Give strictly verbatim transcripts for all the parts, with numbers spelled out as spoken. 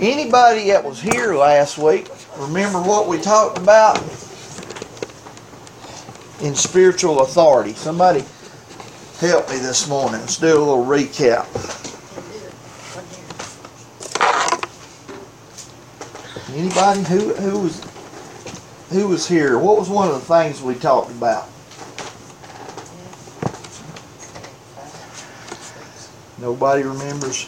Anybody that was here last week, remember what we talked about in spiritual authority? Somebody help me this morning. Let's do a little recap. Anybody who who was who was here? What was one of the things we talked about? Nobody remembers.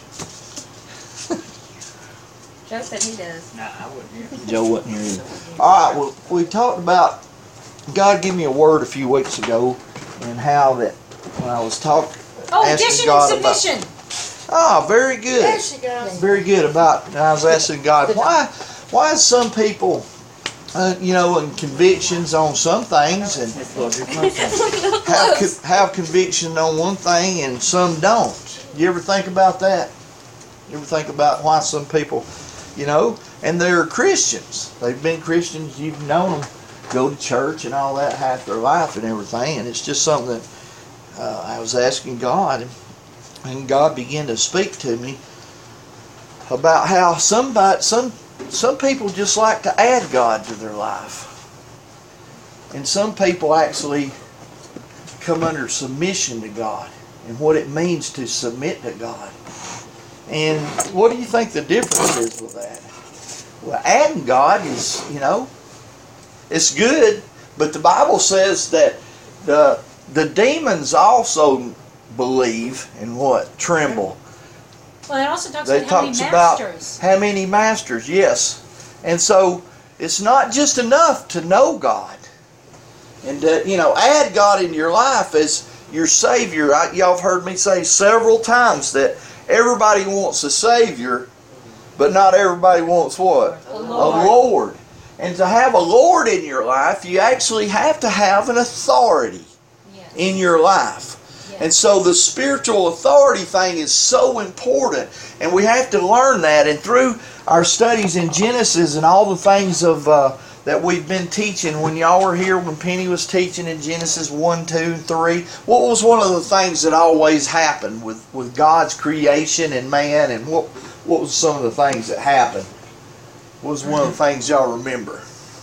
Joe said he does. Nah, I wasn't here. Joe wasn't here either. All right, well, we talked about God gave me a word a few weeks ago, and how that when I was talking, Oh, asking addition God and about. submission. Oh, very good. There she goes. Very good about. I was asking God why, why some people, uh, you know, and convictions on some things, and have co- have conviction on one thing and some don't. You ever think about that? You ever think about why some people, you know, and they're Christians. They've been Christians. You've known them, go to church and all that half their life and everything. And it's just something that uh, I was asking God, and God began to speak to me about how somebody, some some people just like to add God to their life, and some people actually come under submission to God and what it means to submit to God. And what do you think the difference is with that? Well, adding God is, you know, it's good, but the Bible says that the the demons also believe and what? Tremble. Well, it also talks They about how many talks about masters. how many masters, yes. And so it's not just enough to know God and to, you know, add God into your life as your Savior. I, y'all have heard me say several times that everybody wants a Savior, but not everybody wants what? A Lord. A Lord. And to have a Lord in your life, you actually have to have an authority Yes. in your life. Yes. And so the spiritual authority thing is so important, and we have to learn that. And through our studies in Genesis and all the things of uh, that we've been teaching, when y'all were here, when Penny was teaching in Genesis one, two, and three, what was one of the things that always happened with, with God's creation and man, and what what was some of the things that happened? What was one of the things y'all remember?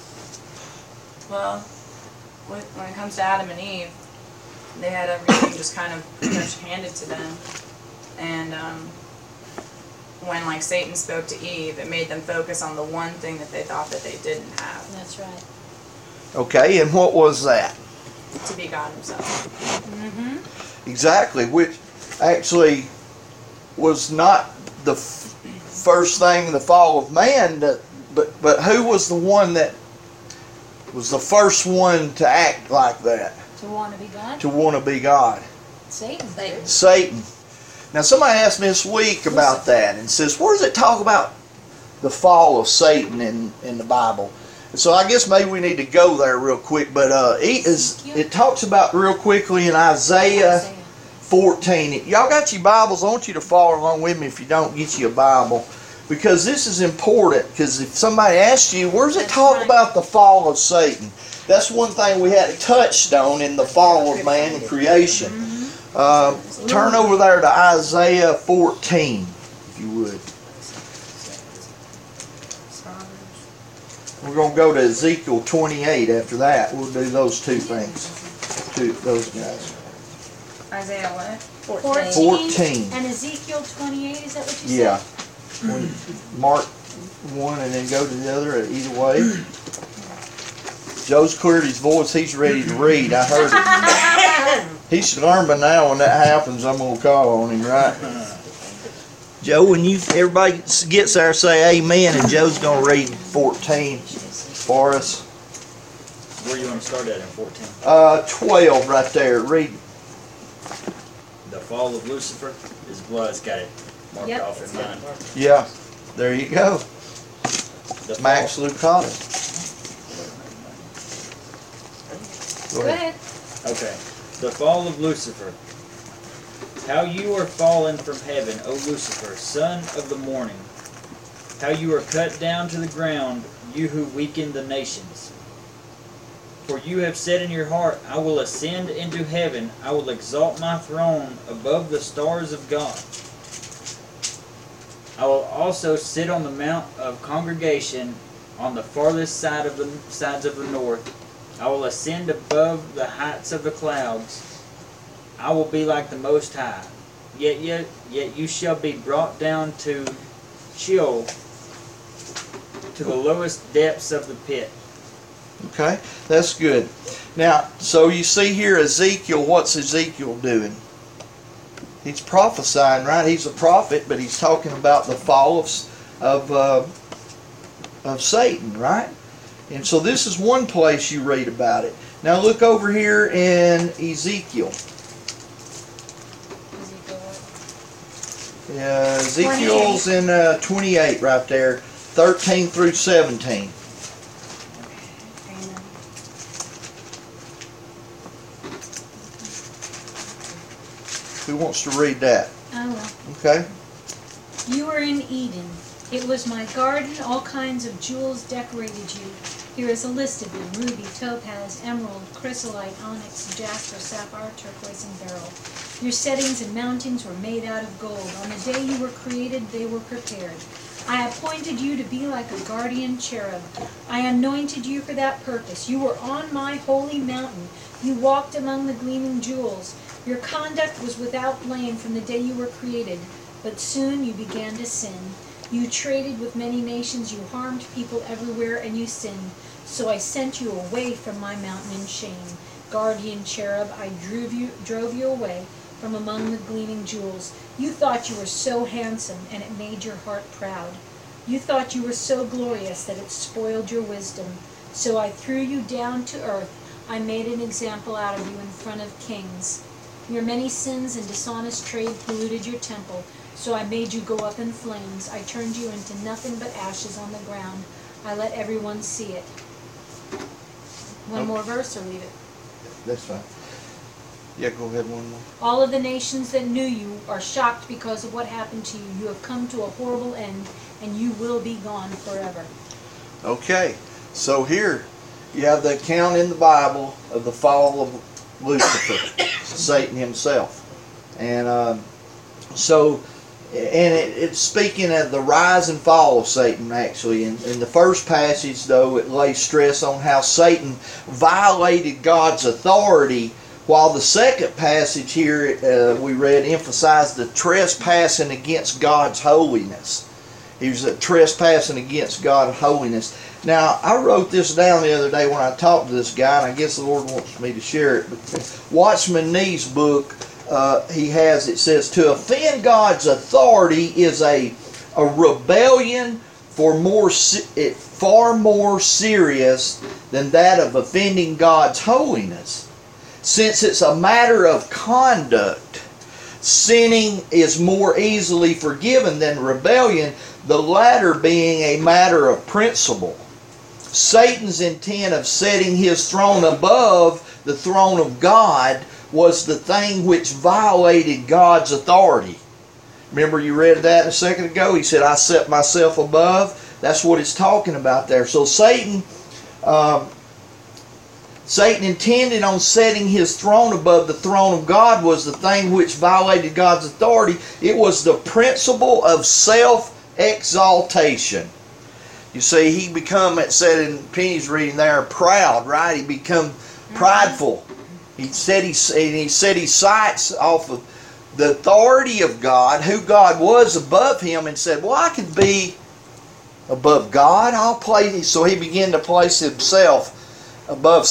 Well, when when it comes to Adam and Eve, they had everything just kind of pretty much handed to them. And um, when like Satan spoke to Eve, it made them focus on the one thing that they thought that they didn't have, That's right. Okay, and what was that? to be God himself. Mm-hmm. Exactly, which actually was not the f- first thing in the fall of man, that, but but who was the one that was the first one to act like that, To want to be God. to want to be God? Satan. Satan. Now somebody asked me this week about that and says, where does it talk about the fall of Satan in, in the Bible? And so I guess maybe we need to go there real quick, but uh, it, is, it talks about real quickly in Isaiah fourteen. Y'all got your Bibles? I want you to follow along with me. If you don't, get you a Bible, because this is important. Because if somebody asks you, where does it talk about the fall of Satan? That's one thing we had touched on in the fall of man and creation. Uh, turn over there to Isaiah fourteen, if you would. We're going to go to Ezekiel twenty-eight after that. We'll do those two things. Two, those guys. Isaiah what? fourteen. fourteen. And Ezekiel twenty-eight, is that what you Yeah. said? When mark one and then go to the other, either way. Joe's cleared his voice. He's ready to read. I heard it. He should learn by now when that happens, I'm going to call on him, right? Joe, when you everybody gets there, say amen, and Joe's going to read fourteen for us. Where you want to start at in fourteen? Uh, twelve right there. Read. The fall of Lucifer. His blood's got it marked Yep. off in mine. Yeah, there you go. The fall, Max Lucado. Go ahead. Okay. The fall of Lucifer. How you are fallen from heaven, O Lucifer, son of the morning. How you are cut down to the ground, you who weaken the nations. For you have said in your heart, I will ascend into heaven, I will exalt my throne above the stars of God. I will also sit on the mount of congregation on the farthest side of the sides of the north. I will ascend above the heights of the clouds. I will be like the Most High. Yet, yet, yet you shall be brought down to Sheol, to the lowest depths of the pit. Okay, that's good. Now, so you see here Ezekiel, what's Ezekiel doing? He's prophesying, right? He's a prophet, but he's talking about the fall of, of, uh, of Satan, right? And so this is one place you read about it. Now look over here in Ezekiel. Ezekiel. Yeah, Ezekiel's in uh, twenty-eight right there, thirteen through seventeen. Who wants to read that? I will. Okay. You were in Eden. It was my garden. All kinds of jewels decorated you. Here is a list of them: ruby, topaz, emerald, chrysolite, onyx, jasper, sapphire, turquoise, and beryl. Your settings and mountings were made out of gold. On the day you were created, they were prepared. I appointed you to be like a guardian cherub. I anointed you for that purpose. You were on my holy mountain. You walked among the gleaming jewels. Your conduct was without blame from the day you were created, but soon you began to sin. You traded with many nations, you harmed people everywhere, and you sinned. So I sent you away from my mountain in shame. Guardian cherub, I drove you, drove you away from among the gleaming jewels. You thought you were so handsome, and it made your heart proud. You thought you were so glorious that it spoiled your wisdom. So I threw you down to earth. I made an example out of you in front of kings. Your many sins and dishonest trade polluted your temple, so I made you go up in flames. I turned you into nothing but ashes on the ground. I let everyone see it. One more verse or leave it? That's fine. Yeah, go ahead one more. All of the nations that knew you are shocked because of what happened to you. You have come to a horrible end, and you will be gone forever. Okay, so here you have the account in the Bible of the fall of Lucifer, Satan himself. And um, so, and it, it's speaking of the rise and fall of Satan, actually. In, in the first passage, though, it lays stress on how Satan violated God's authority, while the second passage here uh, we read emphasized the trespassing against God's holiness. He was trespassing against God's holiness. Now, I wrote this down the other day when I talked to this guy, and I guess the Lord wants me to share it. But Watchman Nee's book, uh, he has, it says, to offend God's authority is a, a rebellion for more, far more serious than that of offending God's holiness. Since it's a matter of conduct, sinning is more easily forgiven than rebellion, the latter being a matter of principle. Satan's intent of setting his throne above the throne of God was the thing which violated God's authority. Remember you read that a second ago? He said, I set myself above. That's what it's talking about there. So Satan, um, Satan intended on setting his throne above the throne of God was the thing which violated God's authority. It was the principle of self-exaltation. You see, he become, it said in Penny's reading there, proud, right? He become prideful. He said he, he said he sights off of the authority of God, who God was above him, and said, well, I can be above God. I'll place. So he began to place himself above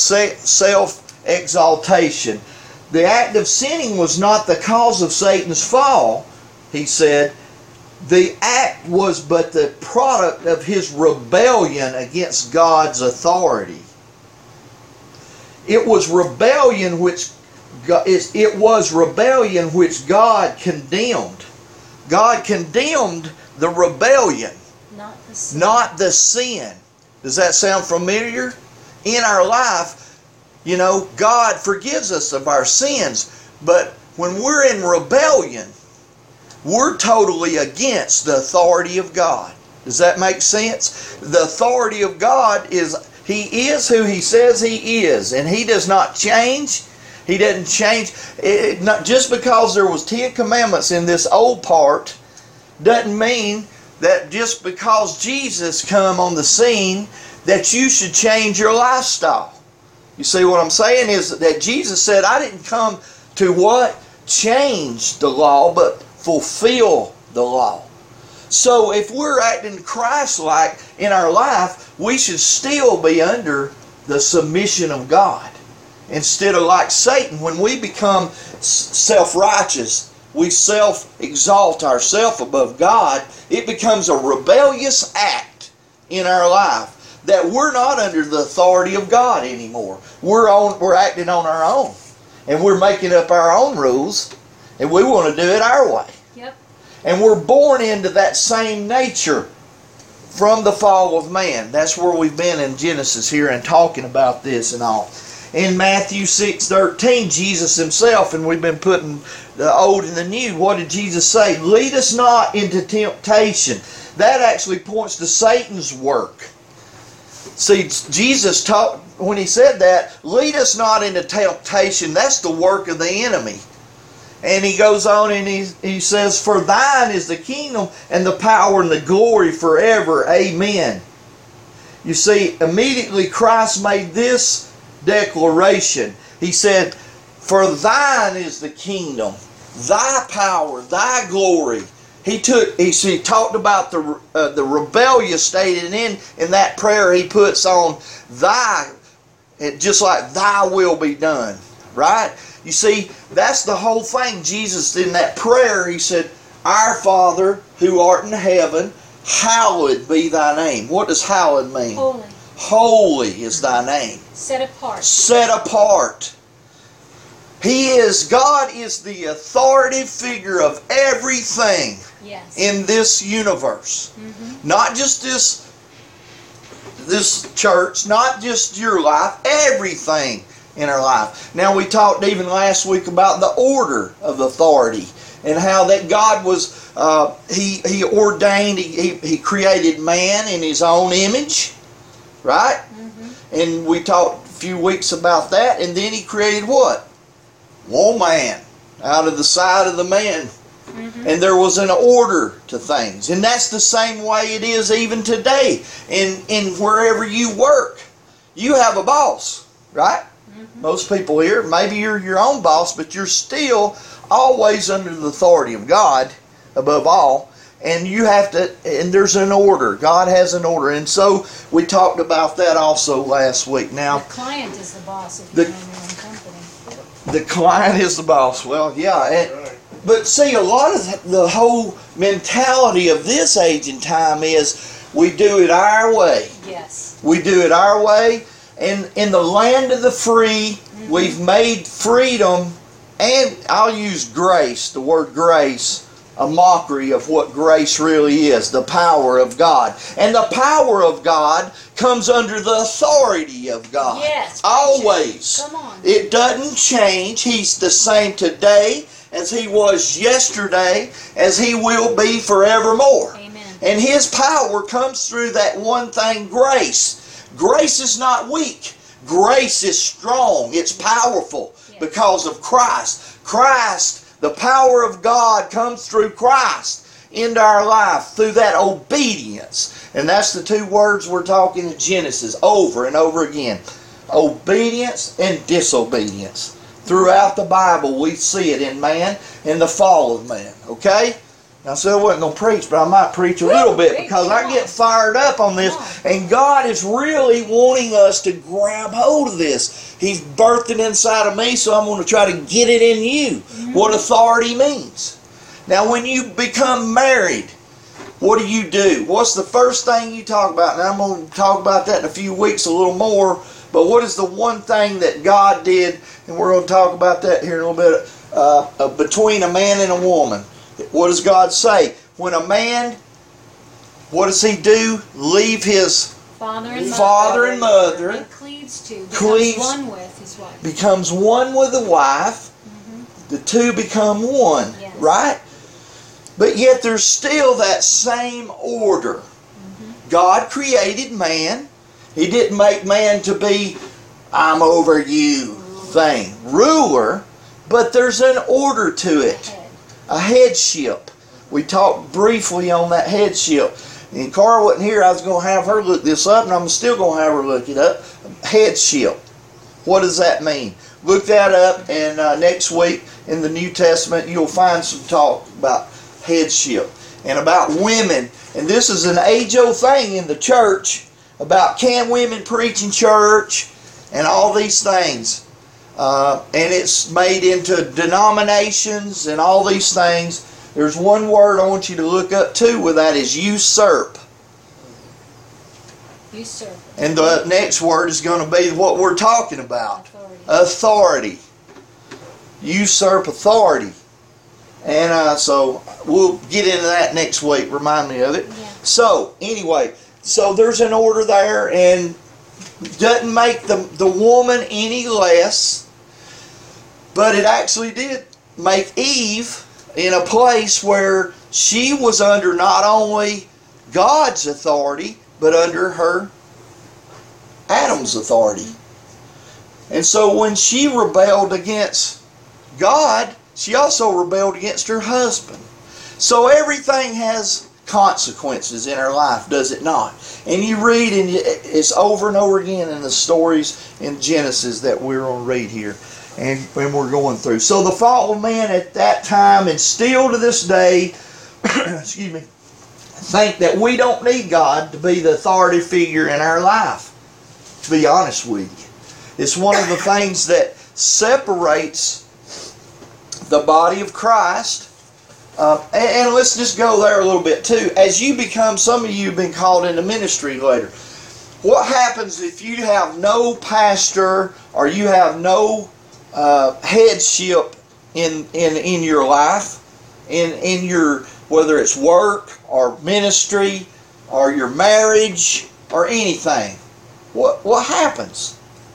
self-exaltation. The act of sinning was not the cause of Satan's fall, he said. The act was but the product of his rebellion against God's authority. It was rebellion which it was rebellion which God condemned. God condemned the rebellion, Not the sin. not the sin. Does that sound familiar? In our life, you know, God forgives us of our sins, but when we're in rebellion, we're totally against the authority of God. Does that make sense? The authority of God is, He is who He says He is, and He does not change. He doesn't change. It, not, just because there was Ten Commandments in this old part doesn't mean that just because Jesus come on the scene, that you should change your lifestyle. You see what I'm saying is that Jesus said, I didn't come to what? Change the law, but fulfill the law. So if we're acting Christ-like in our life, we should still be under the submission of God. Instead of like Satan, when we become self-righteous, we self-exalt ourselves above God, it becomes a rebellious act in our life that we're not under the authority of God anymore. We're on, we're acting on our own. And we're making up our own rules, and we want to do it our way. Yep. And we're born into that same nature from the fall of man. That's where we've been in Genesis here and talking about this and all. In Matthew six thirteen, Jesus himself, and we've been putting the old and the new, what did Jesus say? Lead us not into temptation. That actually points to Satan's work. See, Jesus taught, when he said that, lead us not into temptation, that's the work of the enemy. And he goes on and he, he says, for thine is the kingdom and the power and the glory forever. Amen. You see, immediately Christ made this declaration. He said, for thine is the kingdom, thy power, thy glory. He took. He, he talked about the uh, the rebellious state, and in in that prayer he puts on thy, it, just like thy will be done. Right? You see, that's the whole thing. Jesus in that prayer, he said, "Our Father who art in heaven, hallowed be thy name." What does hallowed mean? Holy. Holy is thy name. Set apart. Set apart. He is, God is the authoritative figure of everything Yes. in this universe. Mm-hmm. Not just this, this church, not just your life, everything in our life. Now we talked even last week about the order of authority and how that God was, uh, he, he ordained, he, he, he created man in his own image, right? Mm-hmm. And we talked a few weeks about that, and then he created what? One man out of the side of the man. Mm-hmm. And there was an order to things. And that's the same way it is even today. In, in wherever you work, you have a boss, right? Mm-hmm. Most people here, maybe you're your own boss, but you're still always under the authority of God above all. And you have to, and there's an order. God has an order. And so we talked about that also last week. Now, The client is the boss if the- you're in your own company. the client is the boss. Well, yeah. And, but see, a lot of the whole mentality of this age and time is we do it our way. Yes. We do it our way. And in the land of the free, mm-hmm. we've made freedom, and I'll use grace, the word grace, a mockery of what grace really is, the power of God. And the power of God comes under the authority of God. Yes. Always. Come on. It doesn't change. He's the same today as he was yesterday, as he will be forevermore. Amen. And his power comes through that one thing, grace. Grace is not weak. Grace is strong. It's powerful Yes. because of Christ. Christ, the power of God comes through Christ into our life through that obedience. And that's the two words we're talking in Genesis over and over again. Obedience and disobedience. Throughout the Bible we see it in man and the fall of man. Okay? Now, I said I wasn't going to preach, but I might preach a little bit because I get fired up on this. And God is really wanting us to grab hold of this. He's birthed it inside of me, so I'm going to try to get it in you. Mm-hmm. What authority means. Now, when you become married, what do you do? What's the first thing you talk about? And I'm going to talk about that in a few weeks a little more. But what is the one thing that God did, and we're going to talk about that here in a little bit, uh, uh, between a man and a woman. What does God say? When a man, what does he do? Leave his Father and father mother, and mother, and cleaves to, becomes cleaves, one with his wife. becomes one with the wife. Mm-hmm. The two become one, yes. right? But yet there's still that same order. Mm-hmm. God created man. He didn't make man to be, I'm over you thing, ruler, but there's an order to it. A headship. We talked briefly on that headship. And Carl wasn't here. I was going to have her look this up, and I'm still going to have her look it up. Headship. What does that mean? Look that up, and uh, next week in the New Testament you'll find some talk about headship and about women. And this is an age-old thing in the church about can women preach in church and all these things. Uh, and it's made into denominations and all these things. There's one word I want you to look up too with that is usurp. Usurp. And the next word is going to be what we're talking about. Authority. Authority. Usurp authority. And uh, so we'll get into that next week. Remind me of it. Yeah. So anyway, so there's an order there, and doesn't make the, the woman any less, but it actually did make Eve in a place where she was under not only God's authority, but under her Adam's authority. And so when she rebelled against God, she also rebelled against her husband. So everything has consequences in our life, does it not? And you read, and it's over and over again in the stories in Genesis that we're going to read here. And when we're going through. So the fallen man at that time, and still to this day, excuse me, think that we don't need God to be the authority figure in our life. To be honest with you. It's one of the things that separates the body of Christ. Uh, and, and let's just go there a little bit too. As you become, some of you have been called into ministry later. What happens if you have no pastor or you have no uh, headship in, in, in your life, in, in your, whether it's work or ministry or your marriage or anything? What, what happens?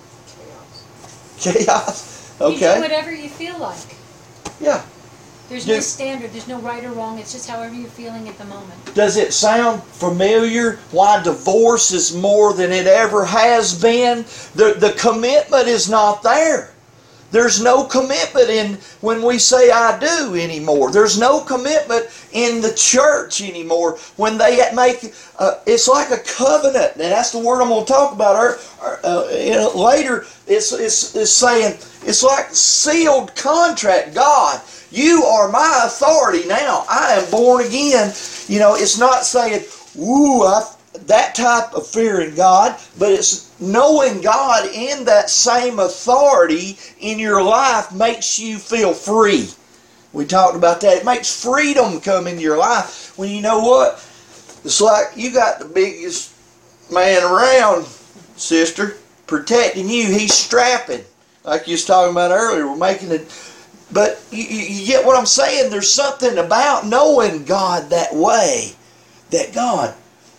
Chaos. Chaos? You Okay. do whatever you feel like. Yeah. There's Do- no standard. There's no right or wrong. It's just however you're feeling at the moment. Does it sound familiar? Why divorce is more than it ever has been? The, the commitment is not there. There's no commitment in when we say I do anymore. There's no commitment in the church anymore. When they make, uh, it's like a covenant, and that's the word I'm going to talk about her, uh, you know, later. It's, it's, it's saying, it's like sealed contract. God, you are my authority now. I am born again. You know, it's not saying, ooh, I, that type of fear in God, but it's knowing God in that same authority in your life makes you feel free. We talked about that. It makes freedom come into your life when you know what? It's like you got the biggest man around, sister, protecting you. He's strapping. Like you was talking about earlier. We're making it. But you, you get what I'm saying? There's something about knowing God that way. That God,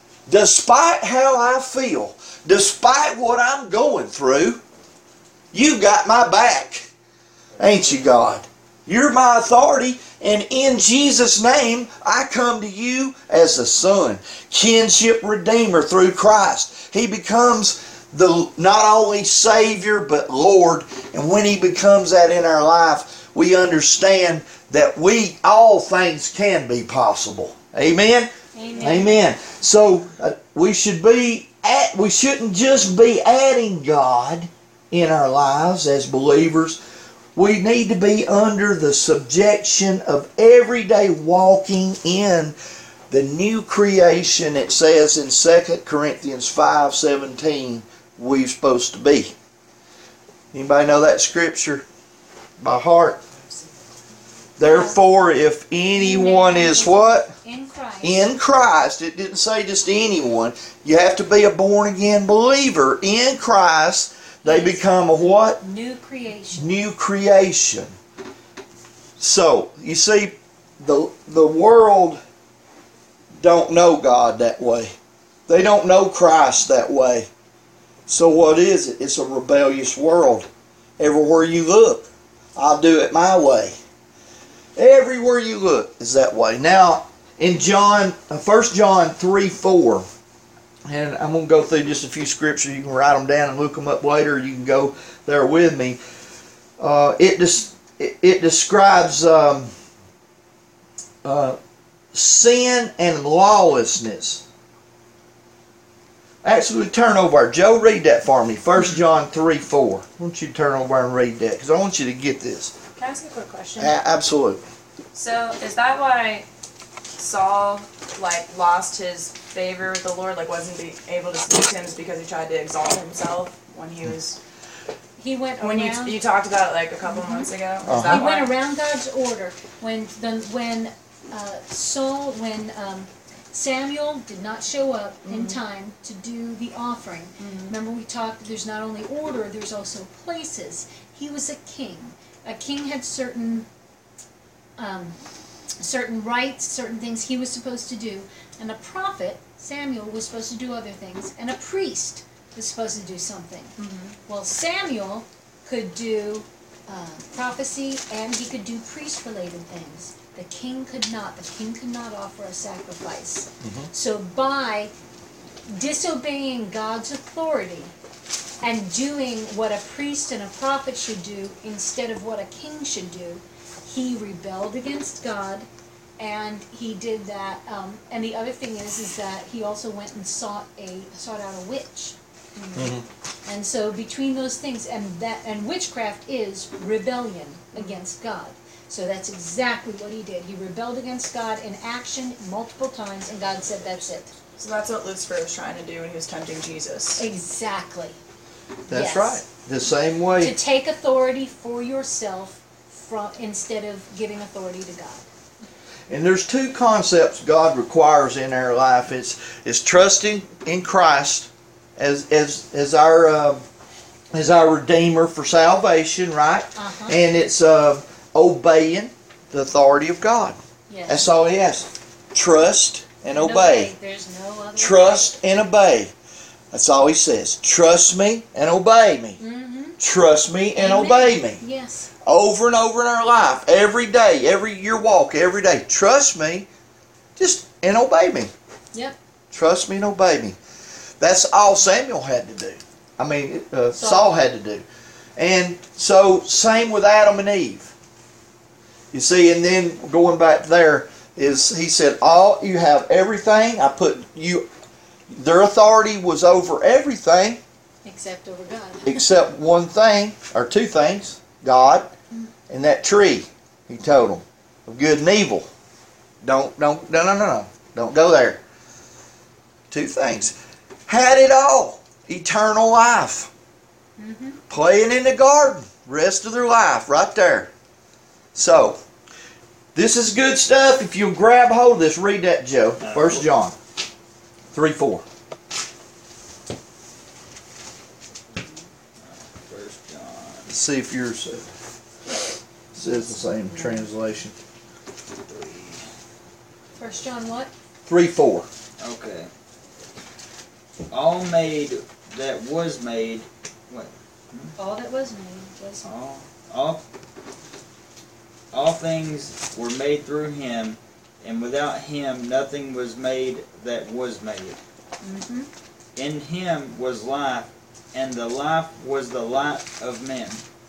despite how I feel, despite what I'm going through, you got my back. Ain't you, God? You're my authority, and in Jesus' name, I come to you as a son, kinship redeemer through Christ. He becomes the not only Savior, but Lord. And when He becomes that in our life, we understand that we, all things can be possible. Amen? Amen. Amen. So uh, we should be at, we shouldn't just be adding God in our lives as believers. We need to be under the subjection of everyday walking in the new creation. It says in Second Corinthians five seventeen we're supposed to be. Anybody know that scripture by heart? Therefore, if anyone is what? In Christ. In Christ. It didn't say just anyone. You have to be a born-again believer. In Christ, they become a what? New creation. New creation. So, you see, the, the world don't know God that way. They don't know Christ that way. So what is it? It's a rebellious world. Everywhere you look, I'll do it my way. Everywhere you look is that way. Now, in John, First John three four, and I'm going to go through just a few scriptures. You can write them down and look them up later. You can go there with me. Uh, it, des- it, it describes um, uh, sin and lawlessness. Actually, turn over. Joe, read that for me. First John three four. Why don't you turn over and read that? Because I want you to get this. Can I ask a quick question? A- absolutely. So, is that why Saul, like, lost his favor with the Lord, like, wasn't be able to speak to him, is because he tried to exalt himself when he was... He went When you, around. you talked about it, like, a couple of months ago? Is Uh-huh. that He why? went around God's order when the when uh, Saul when um, Samuel did not show up in time to do the offering. Remember we talked. There's not only order. There's also places. He was a king. A king had certain um, certain rights, certain things he was supposed to do, and a prophet Samuel was supposed to do other things, and a priest was supposed to do something. Well, Samuel could do uh, prophecy and he could do priest-related things. The king could not. The king could not offer a sacrifice. So by disobeying God's authority and doing what a priest and a prophet should do instead of what a king should do, he rebelled against God, and he did that. Um, and the other thing is, is that he also went and sought a sought out a witch. And so between those things, and that and witchcraft is rebellion against God. So that's exactly what he did. He rebelled against God in action multiple times, and God said, "That's it." So that's what Lucifer was trying to do when he was tempting Jesus. Exactly. That's Yes. right. The same To way. take authority for yourself from instead of giving authority to God. And there's two concepts God requires in our life. It's it's trusting in Christ as as as our uh, as our Redeemer for salvation, right? Uh-huh. And it's uh, obeying the authority of God. Yes. That's all He asks. Trust and And obey. There's no other Trust and obey. That's all He says. Trust me and obey me. Mm-hmm. Trust me and Amen. obey me. Yes. Over and over in our life, every day, every your walk, every day. Trust me, just and obey me. Yep. Trust me and obey me. That's all Samuel had to do. I mean, uh, Saul. Saul had to do. And so, same with Adam and Eve. You see, and then going back there is he said, "All you have everything. I put you." Their authority was over everything Except over God. except one thing or two things: God and that tree. He told them of good and evil. Don't, don't, no, no, no, no. Don't go there. Two things. Had it all. Eternal life. Mm-hmm. Playing in the garden. Rest of their life. Right there. So, this is good stuff. If you'll grab hold of this, read that, Joe. First John three four. First John Let's see if yours uh, says the same translation. three. First John what? three four. Okay. All made that was made. What? All that was made was All, all, all things were made through Him, and without Him nothing was made that was made. mm-hmm. In Him was life, and the life was the light of men.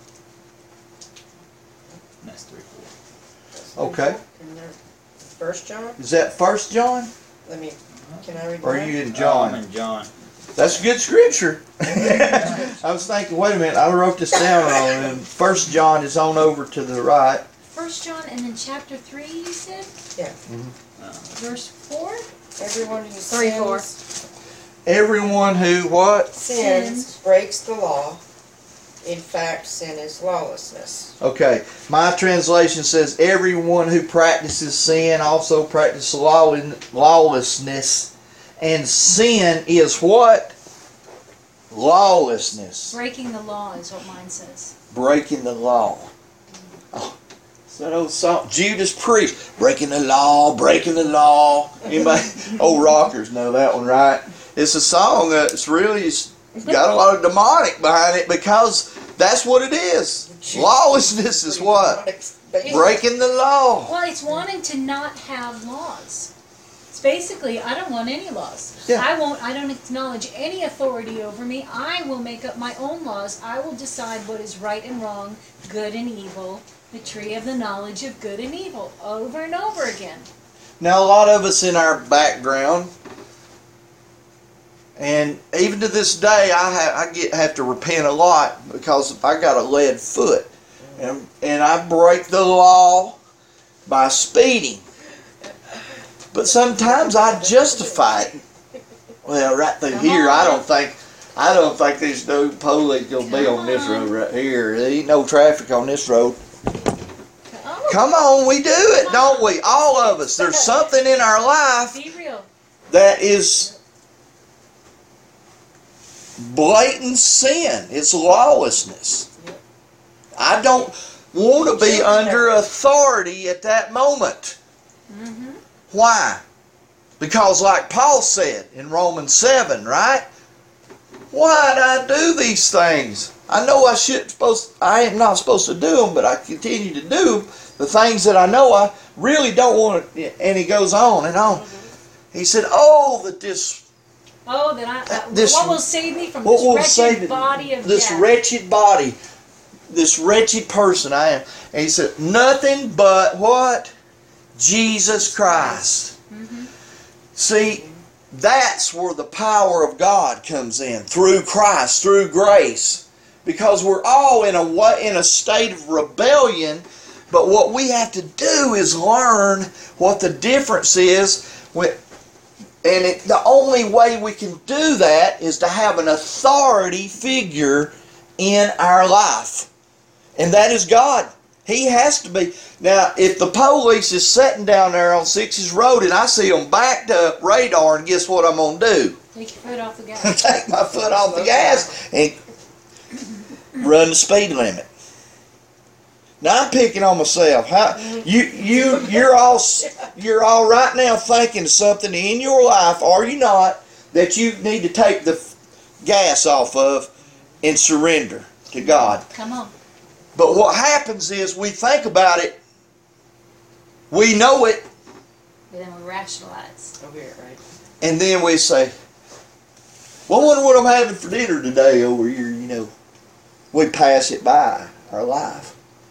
And that's three four. Okay. In there, First John? Is that First John? Let me, can I read Or are that? you in I'm John? in John. That's good scripture. I was thinking, wait a minute, I wrote this down wrong. And First John is on over to the right. First John and then chapter three you said? Yeah. Uh, Verse four? Everyone who Three, four. sins, Everyone who what? sins breaks the law. In fact, sin is lawlessness. Okay, my translation says everyone who practices sin also practices law lawlessness. And sin is what? Lawlessness. Breaking the law is what mine says. Breaking the law. Oh, it's that old song, Judas Priest. Breaking the law, breaking the law. Anybody? Old rockers know that one, right? It's a song that's really it's got a lot of demonic behind it because that's what it is. Lawlessness is what? Breaking the law. Well, it's wanting to not have laws. It's basically, I don't want any laws. Yeah. I won't, I don't acknowledge any authority over me. I will make up my own laws. I will decide what is right and wrong, good and evil, the tree of the knowledge of good and evil, over and over again. Now, a lot of us in our background, and even to this day, I have I get have to repent a lot because I got a lead foot, and and I break the law by speeding. But sometimes I justify it. Well, right through here, I don't think I don't think there's no police gonna be on this road right here. There ain't no traffic on this road. Come on, we do it, don't we? All of us. There's something in our life Be real. that is blatant sin. It's lawlessness. I don't want to be under authority at that moment. Mm-hmm. Why? Because like Paul said in Romans seven, right? Why do I do these things? I know I should supposed I am not supposed to do them, but I continue to do the things that I know I really don't want to. And he goes on and on. He said, "Oh, that this Oh, that I. Uh, This- what will save me from what this will wretched save it? body of This death? wretched body, this wretched person I am." And he said, "Nothing but what? Jesus Christ." Mm-hmm. See, that's where the power of God comes in, through Christ, through grace. Because we're all in a way, in a state of rebellion, but what we have to do is learn what the difference is. When, and it, the only way we can do that is to have an authority figure in our life. And that is God. He has to be. Now, if the police is sitting down there on Sixes Road and I see them backed up radar, and guess what I'm going to do? Take your foot off the gas. Take my foot off the gas and run the speed limit. Now I'm picking on myself. How, you you you're all you're all right now thinking of something in your life, are you not, that you need to take the gas off of and surrender to God. Come on. But what happens is we think about it, we know it, But then we rationalize. Over here, right? and then we say, well, I wonder what I'm having for dinner today over here, you know. We pass it by our life.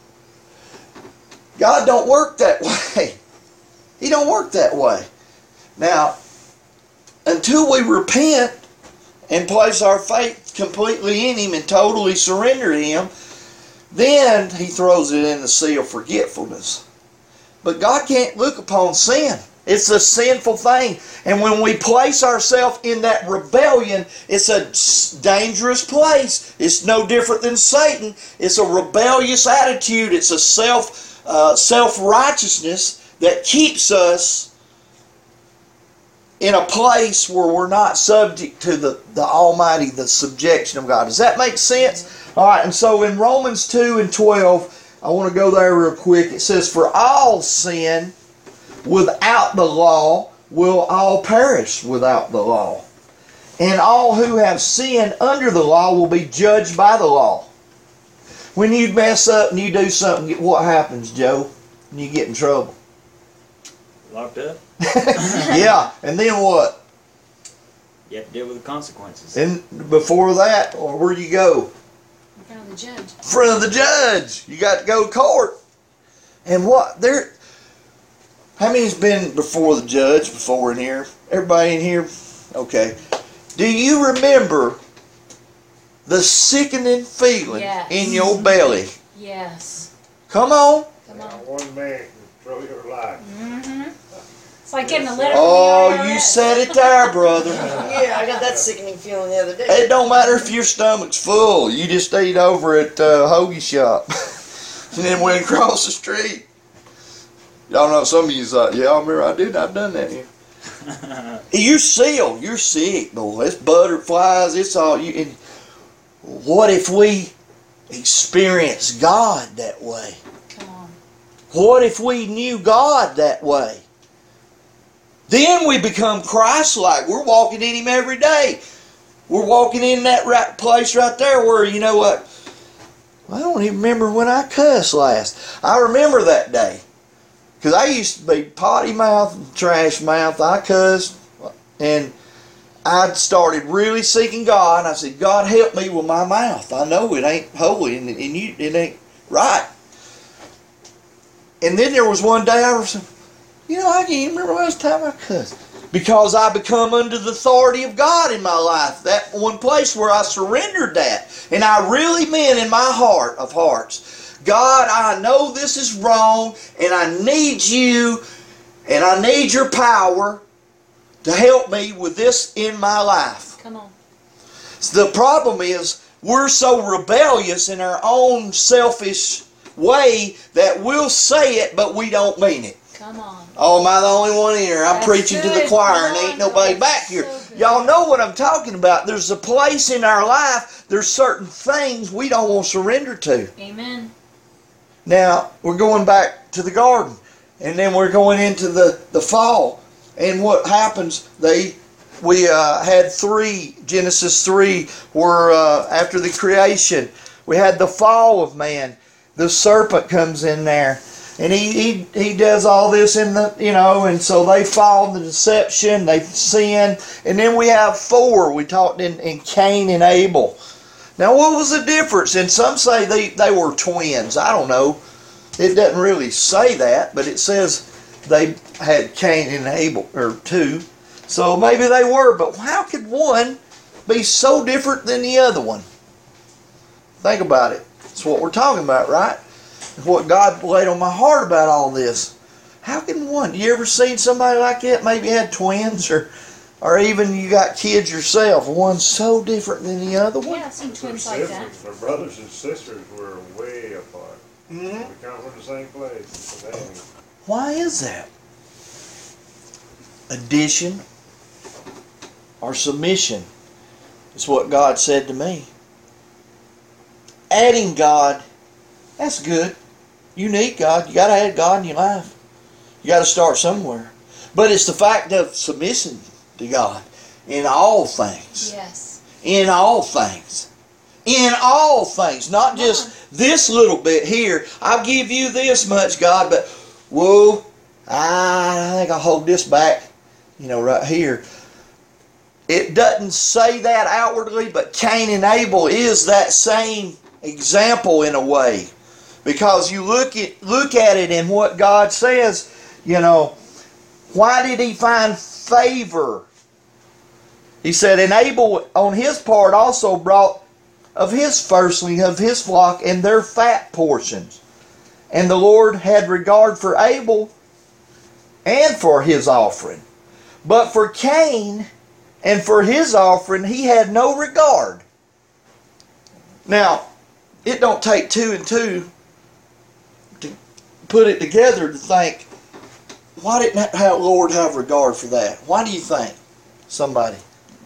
God don't work that way. He don't work that way. Now, until we repent and place our faith completely in Him and totally surrender to Him, then He throws it in the sea of forgetfulness. But God can't look upon sin. It's a sinful thing. And when we place ourselves in that rebellion, it's a dangerous place. It's no different than Satan. It's a rebellious attitude. It's a self, uh, self-righteousness that keeps us in a place where we're not subject to the, the Almighty, the subjection of God. Does that make sense? All right, and so in Romans two and twelve, I want to go there real quick. It says, "For all sin without the law will all perish without the law. And all who have sinned under the law will be judged by the law." When you mess up and you do something, what happens, Joe? When you get in trouble? Locked up. Yeah, and then what? You have to deal with the consequences. And before that, or where do you go? In front of the judge. In front of the judge. You got to go to court. And what? There. How many's been before the judge before in here? Everybody in here? Okay. Do you remember the sickening feeling Yes. in your belly? Yes. Come on. Come on. One man can throw your life. Mm-hmm. It's like getting a letter Oh, from the I R S. you said it there, brother. Yeah, I got that sickening feeling the other day. It don't matter if your stomach's full. You just ate over at uh, Hoagie Shop and then went across the street. Y'all know some of you's like, yeah, I remember I did. I've done that here. You're sealed. You're sick, boy. It's butterflies. It's all you. And what if we experience God that way? Come on. What if we knew God that way? Then we become Christ-like. We're walking in Him every day. We're walking in that right place right there where, you know what? I don't even remember when I cussed last. I remember that day. Because I used to be potty mouth and trash mouth. I cussed. And I started really seeking God. And I said, God, help me with my mouth. I know it ain't holy and, and you, it ain't right. And then there was one day I was, You know, I can't even remember the last time I cussed. Because I become under the authority of God in my life. That one place where I surrendered that. And I really meant in my heart of hearts, God, I know this is wrong, and I need you, and I need your power to help me with this in my life. Come on. The problem is, we're so rebellious in our own selfish way that we'll say it, but we don't mean it. Come on. Oh, am I the only one here? I'm That's preaching to the good. choir and Come ain't on. nobody Oh, back here. so good. Y'all know what I'm talking about. There's a place in our life, there's certain things we don't want to surrender to. Amen. Now, we're going back to the garden. And then we're going into the, the fall. And what happens, they we uh, had three, Genesis three, where uh, after the creation, we had the fall of man. The serpent comes in there. And he, he, he does all this in the, you know, and so they fall in the deception, they sin. And then we have four, we talked in, in Cain and Abel. Now what was the difference? And some say they, they were twins. I don't know. It doesn't really say that, but it says they had Cain and Abel, or two. So maybe they were, but how could one be so different than the other one? Think about it. That's what we're talking about, right? What God laid on my heart about all this. How can one? You ever seen somebody like that? Maybe had twins, or or even you got kids yourself. One's so different than the other one. Yeah, I've seen Their twins like that. siblings, their brothers and sisters were way apart. Mm-hmm. We come from the same place. But anyway, Why is that? Addition or submission is what God said to me. Adding God, that's good. You need God. You got to add God in your life. You got to start somewhere. But it's the fact of submission to God in all things. Yes. In all things. In all things. Not just this little bit here. I'll give you this much, God, but whoa, I think I'll hold this back. You know, right here. It doesn't say that outwardly, but Cain and Abel is that same example in a way. Because you look at look at it in what God says, you know, why did he find favor? He said, and Abel on his part also brought of his firstling of his flock and their fat portions. And the Lord had regard for Abel and for his offering. But for Cain and for his offering he had no regard. Now, it don't take two and two to put it together to think, why didn't that have Lord have regard for that? Why do you think? Somebody.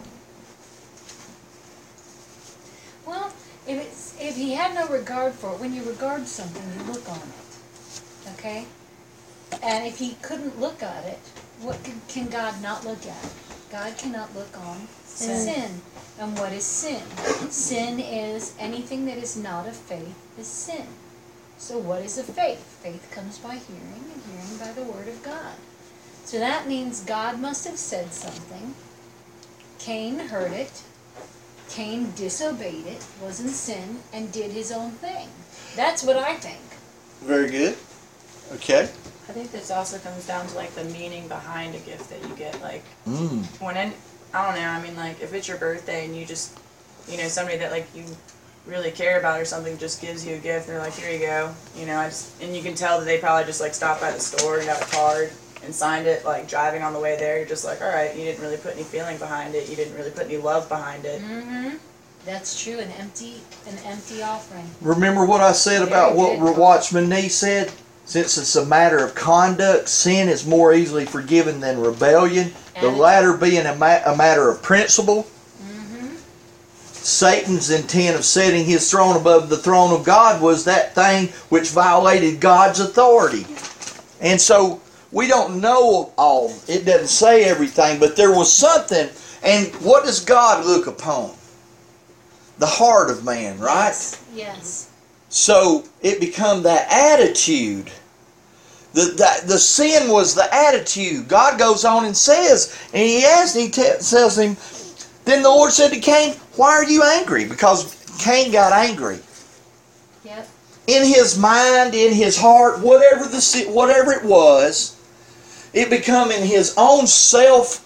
Well, if it's if he had no regard for it, when you regard something, you look on it. Okay? And if he couldn't look at it, what can, can God not look at? God cannot look on sin. sin. And what is sin? Sin is anything that is not of faith is sin. So what is a faith? Faith comes by hearing, and hearing by the word of God. So that means God must have said something. Cain heard it. Cain disobeyed it, was in sin, and did his own thing. That's what I think. Very good. Okay. I think this also comes down to like the meaning behind a gift that you get. Like Mm. when in, I don't know. I mean, like if it's your birthday and you just, you know, somebody that like you really care about or something just gives you a gift and they're like, here you go. You know, I just and you can tell that they probably just like stopped by the store and got a card and signed it. Like driving on the way there, you're just like, all right, you didn't really put any feeling behind it. You didn't really put any love behind it. Mm-hmm. That's true. An empty, an empty offering. Remember what I said about what good. Watchman Nee said? Since it's a matter of conduct, sin is more easily forgiven than rebellion. The And- latter being a, ma- a matter of principle. Mm-hmm. Satan's intent of setting his throne above the throne of God was that thing which violated God's authority. And so we don't know all. It doesn't say everything, but there was something. And what does God look upon? The heart of man, right? Yes. Yes. So it become that attitude. The, the, the sin was the attitude. God goes on and says, and he asks, he t- tells him, then the Lord said to Cain, why are you angry? Because Cain got angry. Yep. In his mind, in his heart, whatever the whatever it was, it become in his own self,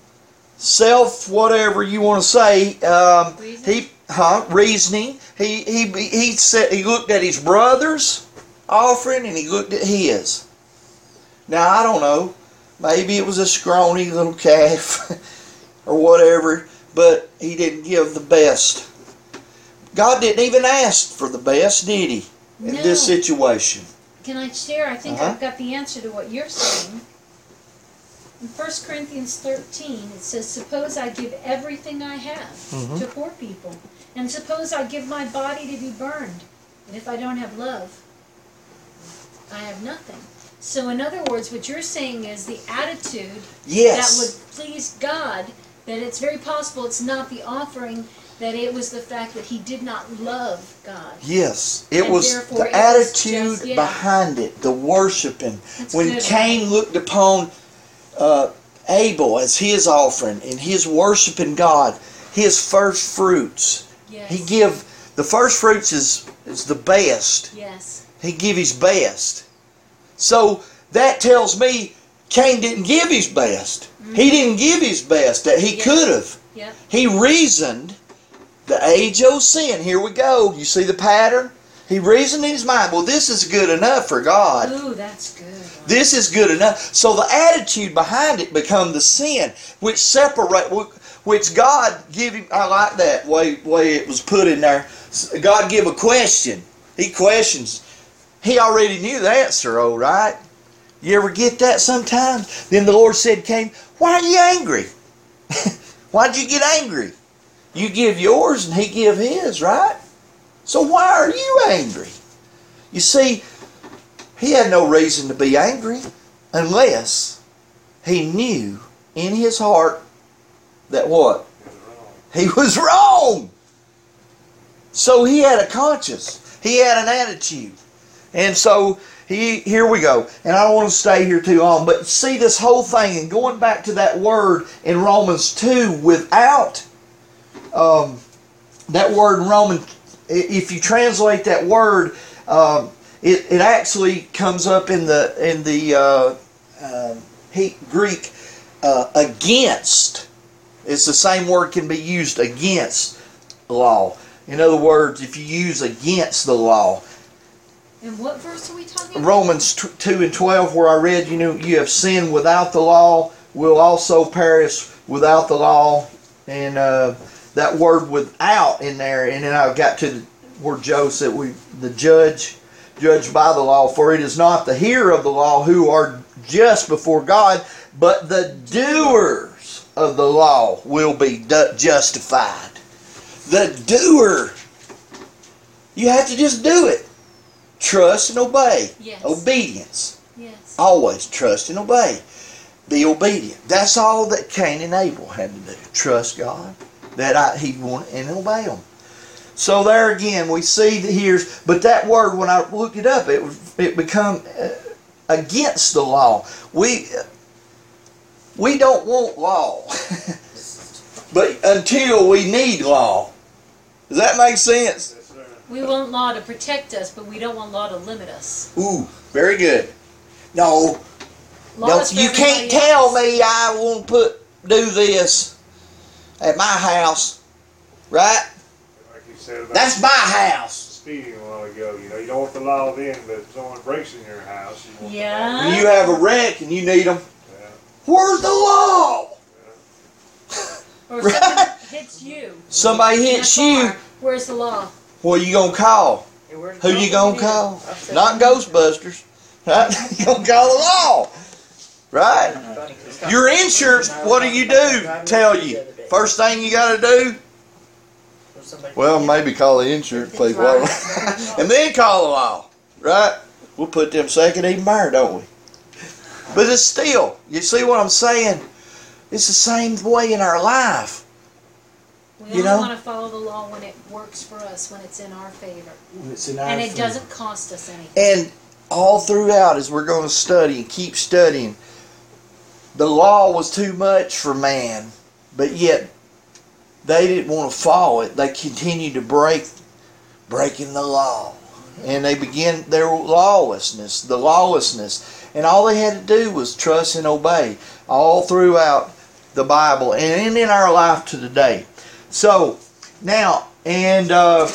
self whatever you want to say. Um, he, huh? Reasoning. He he he said he looked at his brother's offering and he looked at his. Now I don't know. Maybe it was a scrawny little calf or whatever, but he didn't give the best. God didn't even ask for the best, did he? In No. this situation. Can I share? I think Uh-huh. I've got the answer to what you're saying. In First Corinthians thirteen, it says, suppose I give everything I have Mhm. to poor people, and suppose I give my body to be burned, and if I don't have love, I have nothing. So in other words, what you're saying is the attitude Yes. that would please God, that it's very possible it's not the offering, that it was the fact that he did not love God. Yes, it And was therefore the it was attitude just- yeah. behind it, the worshiping. That's When good, Cain right? looked upon uh, Abel as his offering and his worshiping God, his first fruits, Yes. he give the first fruits is is the best. Yes. He give his best. So that tells me Cain didn't give his best. He didn't give his best that he Yeah. could have. Yep. He reasoned the age-old sin. Here we go. You see the pattern? He reasoned in his mind, well, this is good enough for God. Ooh, that's good. This is good enough. So the attitude behind it become the sin, which separate, which God give him. I like that way way it was put in there. God give a question. He questions. He already knew the answer, all right? You ever get that sometimes? Then the Lord said, Cain, why are you angry? Why'd you get angry? You give yours and he give his, right? So why are you angry? You see, he had no reason to be angry unless he knew in his heart that what? He was wrong. So he had a conscience. He had an attitude. And so he, here we go. And I don't want to stay here too long, but see this whole thing, and going back to that word in Romans two, without um, that word in Romans, if you translate that word, um, it, it actually comes up in the in the uh, uh, he, Greek uh, against. It's the same word can be used against law. In other words, if you use against the law. And what verse are we talking about? Romans two and twelve, where I read, you know, you have sinned without the law, will also perish without the law. And uh, that word without in there, and then I got to the, where Joe said, we the judge, judged by the law, for it is not the hearer of the law who are just before God, but the doers of the law will be justified. The doer. You have to just do it. Trust and obey. Yes. Obedience. Yes. Always trust and obey. Be obedient. That's all that Cain and Abel had to do. Trust God. That I, he wanted and obey Him. So there again, we see that here's, but that word, when I looked it up, it it become uh, against the law. We uh, we don't want law, but until we need law. Does that make sense? Yes, sir. We want law to protect us, but we don't want law to limit us. Ooh, very good. No, Law no, is for you can't everybody tell else. me I won't put do this at my house, right? Like you said about That's my house. speeding a while ago, you know, you don't want the law then, but if someone breaks in your house, you want Yeah. the law. When you have a wreck and you need them, Yeah. where's the law? Or Right. someone hits you. Somebody in a hits you. car. Where's the law? What you gonna call? Hey, where's Who the you law? gonna call? I've said Not that. Ghostbusters. Right? You gonna call the law. Right? Funny, 'cause Your insurance, what do you do? Tell you. First thing you gotta do? somebody- Well, maybe call the insurance place. Well, and then call the law. Right? We'll put them second even higher, don't we? But it's still, you see what I'm saying? It's the same way in our life. We You only know? want to follow the law when it works for us, when it's in our favor. It's in And it doesn't cost us anything. And all throughout, as we're going to study and keep studying, the law was too much for man, but yet they didn't want to follow it. They continued to break, breaking the law. and they began their lawlessness, the lawlessness. And all they had to do was trust and obey all throughout the Bible and in our life to today. So, now, and uh,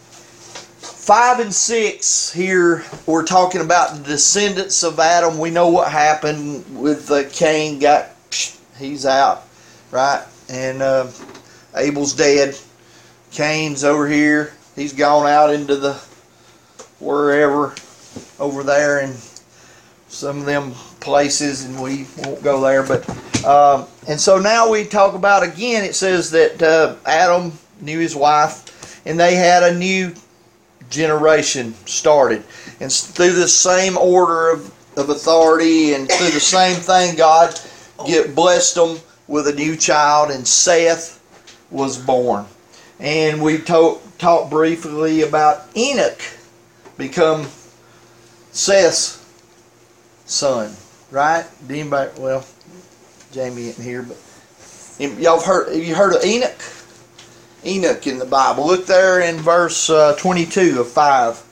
five and six here, we're talking about the descendants of Adam. We know what happened with uh, Cain. Got, he's out, right? And uh, Abel's dead. Cain's over here. He's gone out into the wherever over there in some of them places, and we won't go there. But um, and so now we talk about again. It says that uh, Adam knew his wife, and they had a new generation started, and through the same order of, of authority and through the same thing, God get blessed them with a new child, and Seth was born. And we talked talked briefly about Enoch become Seth's son, right? Did anybody? Well, Jamie isn't here, but y'all have heard? Have you heard of Enoch? Enoch in the Bible. Look there in verse uh, twenty-two of five.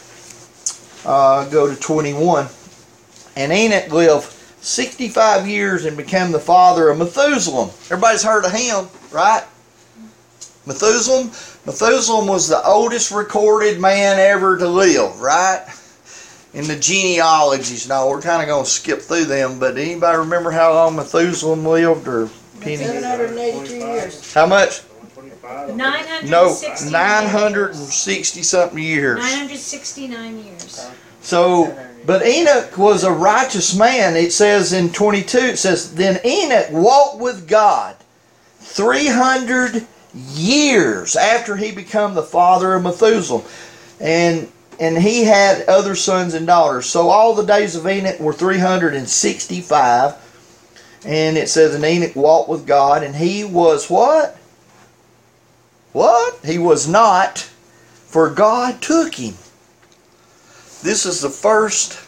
Uh, go to twenty-one. And Enoch lived sixty-five years and became the father of Methuselah. Everybody's heard of him, right? Methuselah. Methuselah was the oldest recorded man ever to live, right? In the genealogies. Now, we're kind of going to skip through them, but anybody remember how long Methuselah lived? Or Penny? seven hundred eighty-two years. How much? nine hundred No, sixty-nine nine hundred sixty something years. nine hundred sixty-nine years. So, but Enoch was a righteous man. It says in twenty-two, it says, then Enoch walked with God three hundred years after he became the father of Methuselah. And and he had other sons and daughters. So all the days of Enoch were three hundred sixty-five. And it says, and Enoch walked with God, and he was what? What? He was not, for God took him. This is the first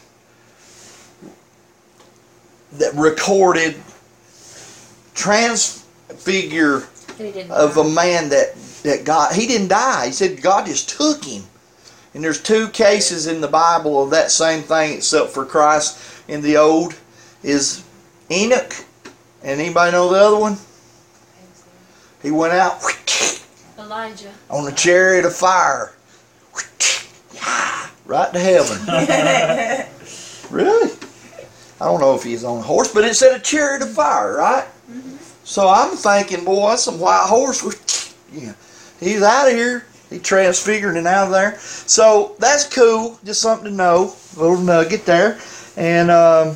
that recorded transfigure of a man that, that God, he didn't die. He said God just took him. And there's two cases in the Bible of that same thing, except for Christ in the old, is Enoch. And anybody know the other one? He went out Elijah. on a chariot of fire. Right to heaven. Really? I don't know if he's on a horse, but it said a chariot of fire, right? Mm-hmm. So I'm thinking, boy, that's some white horse. Yeah, he's out of here. He transfigured and out of there. So that's cool. Just something to know. A little nugget there. And um,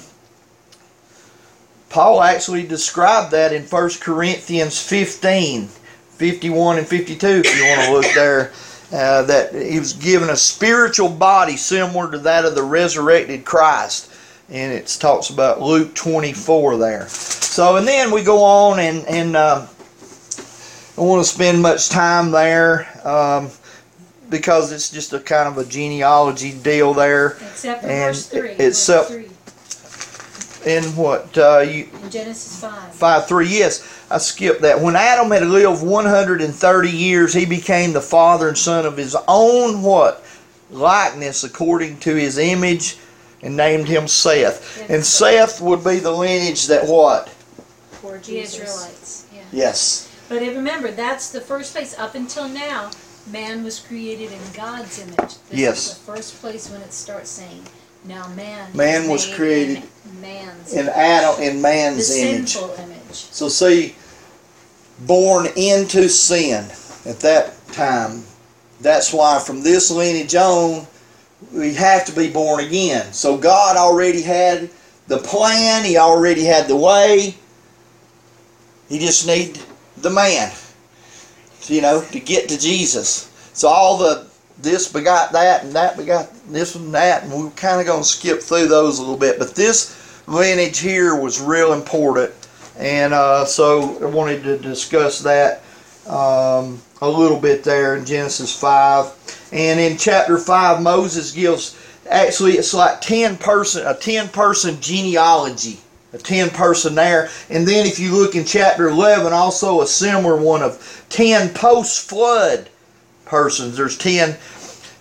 Paul actually described that in First Corinthians fifteen, fifty-one and fifty-two, if you want to look there. Uh, that he was given a spiritual body similar to that of the resurrected Christ. And it talks about Luke twenty-four there. So, and then we go on, and, and uh, I don't want to spend much time there um, because it's just a kind of a genealogy deal there. Except for and verse three. It's verse up three. in what? Uh, you, In Genesis five. five three, yes. I skipped that. When Adam had lived one hundred thirty years, he became the father and son of his own what? Likeness according to his image, and named him Seth. Yes. And Seth would be the lineage that what? For the Israelites. Yeah. Yes. But remember, that's the first place. Up until now, man was created in God's image. This Yes. is the first place when it starts saying, now man. Man is was made created in man's in image. Adam, in man's the image. sinful image. So see, born into sin at that time. That's why from this lineage on, we have to be born again. So God already had the plan. He already had the way. He just needed the man, you know, to get to Jesus. So all the this begot that and that begot this and that, and we're kind of going to skip through those a little bit. But this lineage here was real important, and uh, so I wanted to discuss that um, a little bit there in Genesis five. And in chapter five, Moses gives, actually it's like ten person, a ten person genealogy. A ten person there. And then if you look in chapter eleven, also a similar one of ten post-flood persons. There's ten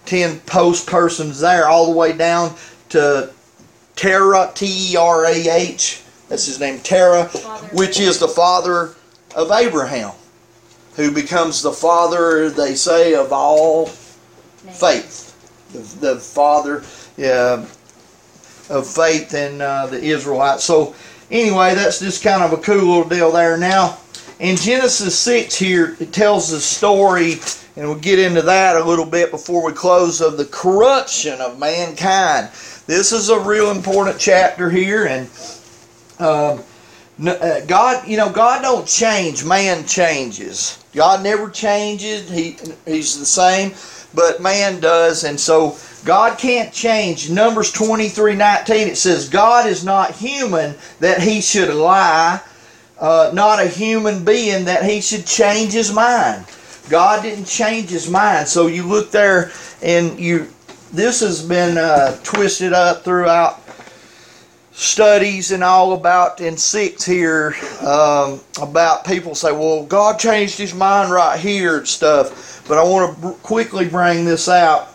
ten post persons there, all the way down to Terah, T E R A H. That's his name, Terah, which is the father of Abraham, who becomes the father, they say, of all faith. The, the father uh, of faith in uh, the Israelites. So anyway, that's just kind of a cool little deal there. Now, in Genesis six here, it tells the story, and we'll get into that a little bit before we close, of the corruption of mankind. This is a real important chapter here, and um, God, you know, God don't change, man changes. God never changes, he, He's the same, but man does, and so God can't change. Numbers twenty-three nineteen, it says, God is not human that He should lie, uh, not a human being that He should change His mind. God didn't change His mind. So you look there, and you, this has been uh, twisted up throughout studies and all about in six here, um, about people say, well, God changed His mind right here and stuff. But I want to quickly bring this out.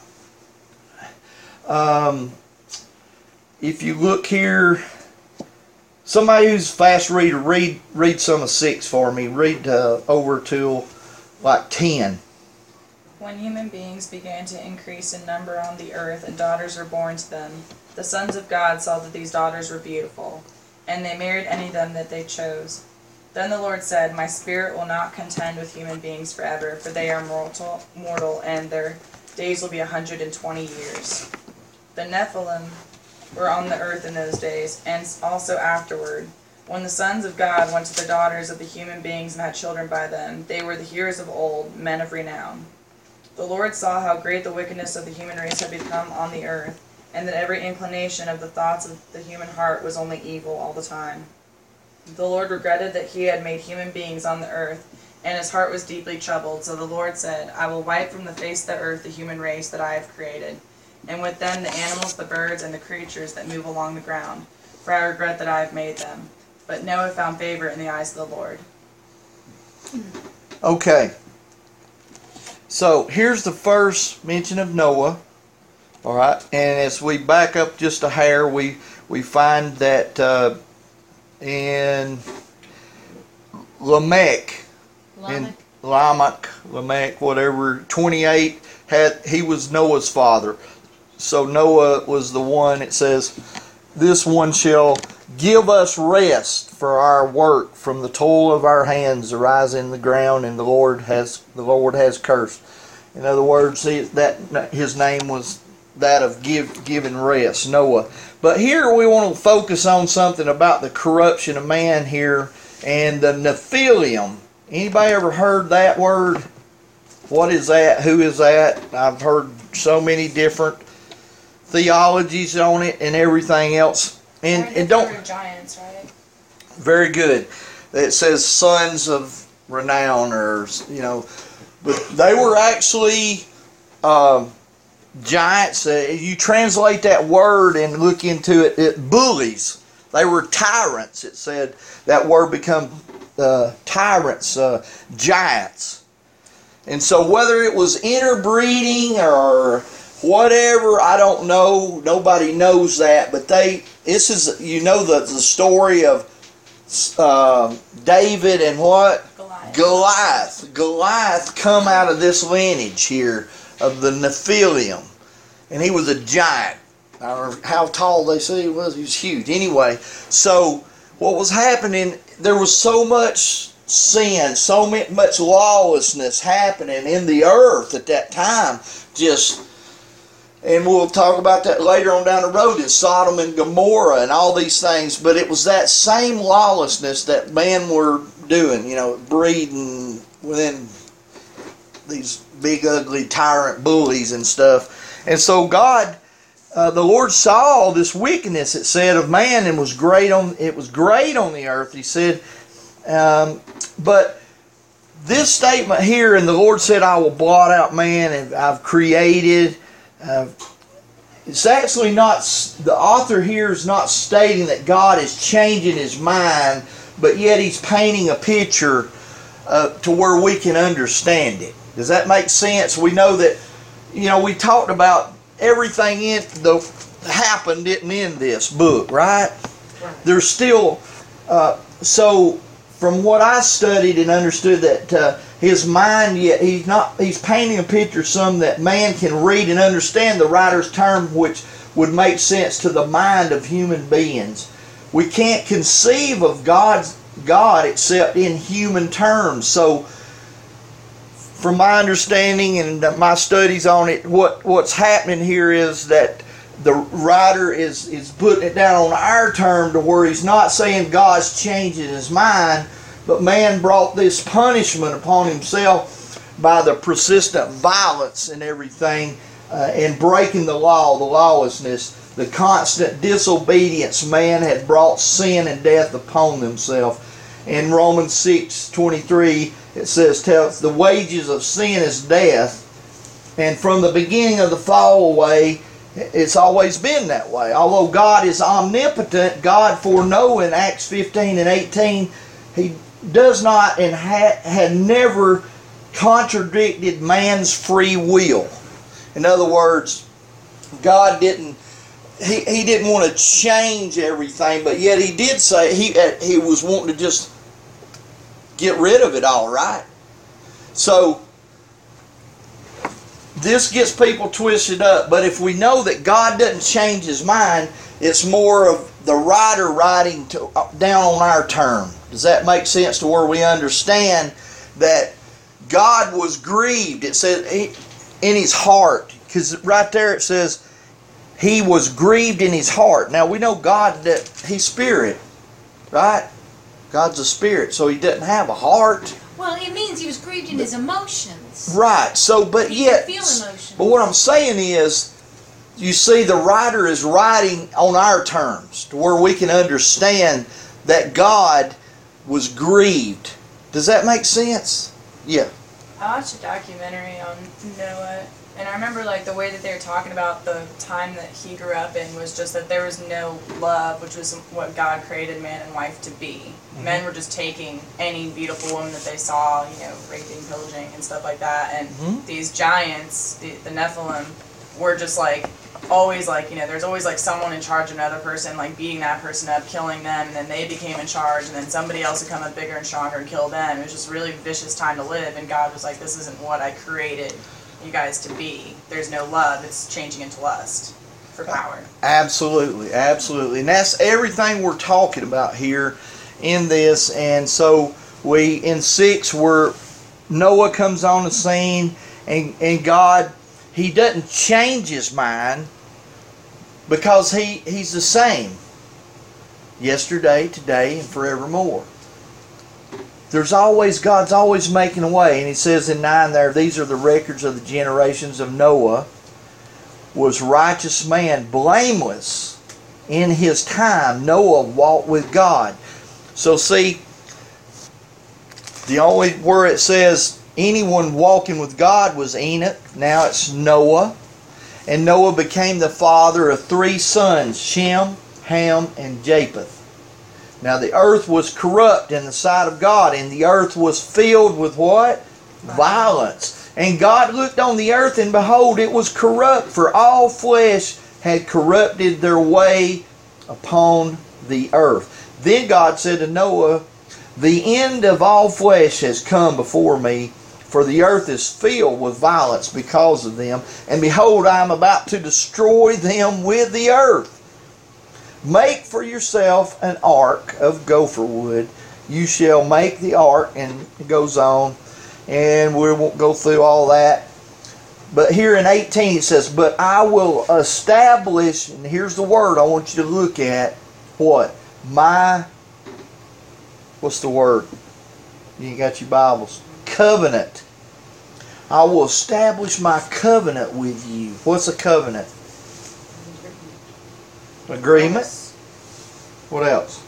Um, if you look here, somebody who's a fast reader, read read some of six for me. Read uh, over to like ten. When human beings began to increase in number on the earth and daughters were born to them, the sons of God saw that these daughters were beautiful, and they married any of them that they chose. Then the Lord said, my spirit will not contend with human beings forever, for they are mortal, mortal and their days will be a hundred and twenty years. The Nephilim were on the earth in those days, and also afterward. When the sons of God went to the daughters of the human beings and had children by them, they were the heroes of old, men of renown. The Lord saw how great the wickedness of the human race had become on the earth, and that every inclination of the thoughts of the human heart was only evil all the time. The Lord regretted that He had made human beings on the earth, and His heart was deeply troubled. So the Lord said, I will wipe from the face of the earth the human race that I have created, and with them the animals, the birds, and the creatures that move along the ground, for I regret that I have made them. But Noah found favor in the eyes of the Lord. Okay. So here's the first mention of Noah. All right, and as we back up just a hair, we we find that uh, in Lamech, in Lamech, Lamech, whatever, twenty-eight, had he was Noah's father. So Noah was the one. It says, "This one shall give us rest for our work from the toil of our hands arise in the ground, and the Lord has the Lord has cursed." In other words, he, that his name was that of give, giving rest, Noah. But here we want to focus on something about the corruption of man here and the Nephilim. Anybody ever heard that word? What is that? Who is that? I've heard so many different theologies on it and everything else. And, and don't giants, right? Very good. It says sons of renown, or you know, but they were actually um, giants. Uh, you translate that word and look into it, it bullies. They were tyrants. It said that word become uh, tyrants, uh, giants. And so whether it was interbreeding or whatever, I don't know. Nobody knows that. But they, this is, you know, the, the story of uh, David and what? Goliath. Goliath. Goliath come out of this lineage here of the Nephilim. And he was a giant. I don't know how tall they say he was. He was huge. Anyway, so what was happening, there was so much sin, so much lawlessness happening in the earth at that time. Just, and we'll talk about that later on down the road in Sodom and Gomorrah and all these things. But it was that same lawlessness that men were doing, you know, breeding within these big ugly tyrant bullies and stuff. And so God, uh, the Lord saw this wickedness, it said, of man, and was great on it was great on the earth. He said, um, but this statement here, and the Lord said, I will blot out man, and I've created. Uh, it's actually not, the author here is not stating that God is changing His mind, but yet He's painting a picture uh, to where we can understand it. Does that make sense? We know that you know, we talked about everything in the happened didn't end this book, right? Right. There's still, uh, so from what I studied and understood that uh, his mind, yet he's not, he's painting a picture some that man can read and understand the writer's term, which would make sense to the mind of human beings. We can't conceive of God's God except in human terms. So from my understanding and my studies on it, what, what's happening here is that the writer is, is putting it down on our term to where he's not saying God's changing his mind, but man brought this punishment upon himself by the persistent violence and everything, uh, and breaking the law, the lawlessness, the constant disobedience. Man had brought sin and death upon themselves. In Romans six twenty-three, it says, tells the wages of sin is death, and from the beginning of the fall away, it's always been that way. Although God is omnipotent, God foreknowing, Acts fifteen and eighteen, He does not and ha- had never contradicted man's free will. In other words, God didn't he, he didn't want to change everything, but yet He did say He He was wanting to just get rid of it all, right? So this gets people twisted up, but if we know that God doesn't change His mind, it's more of the writer writing to, down on our term. Does that make sense to where we understand that God was grieved? It says he, in His heart, because right there it says He was grieved in His heart. Now we know God, that He's spirit, right? God's a spirit, so He doesn't have a heart. Well, it means He was grieved in His emotions. Right. So, but He yet, could feel emotions. but what I'm saying is, you see, the writer is writing on our terms to where we can understand that God was grieved. Does that make sense? Yeah. I watched a documentary on Noah, and I remember like the way that they were talking about the time that he grew up in was just that there was no love, which was what God created man and wife to be. Mm-hmm. Men were just taking any beautiful woman that they saw, you know, raping, pillaging, and stuff like that. And mm-hmm. these giants, the, the Nephilim, were just like always like, you know, there's always like someone in charge of another person, like beating that person up, killing them, and then they became in charge, and then somebody else would come up bigger and stronger and kill them. It was just a really vicious time to live, and God was like, this isn't what I created you guys to be. There's no love, it's changing into lust for power. Absolutely, absolutely. And that's everything we're talking about here in this. And so we, in six, where Noah comes on the scene, and, and God, He doesn't change His mind, because he, He's the same yesterday, today, and forevermore. There's always, God's always making a way. And He says in nine there, these are the records of the generations of Noah. Was righteous man, blameless in his time. Noah walked with God. So see, the only where it says anyone walking with God was Enoch. Now it's Noah. And Noah became the father of three sons, Shem, Ham, and Japheth. Now the earth was corrupt in the sight of God, and the earth was filled with what? Violence. And God looked on the earth, and behold, it was corrupt, for all flesh had corrupted their way upon the earth. Then God said to Noah, the end of all flesh has come before me, for the earth is filled with violence because of them. And behold, I am about to destroy them with the earth. Make for yourself an ark of gopher wood. You shall make the ark, and it goes on, and we won't go through all that. But here in eighteen it says, but I will establish, and here's the word I want you to look at, what? My, what's the word? You got your Bibles. Covenant. I will establish my covenant with you. What's a covenant? Agreement. What else?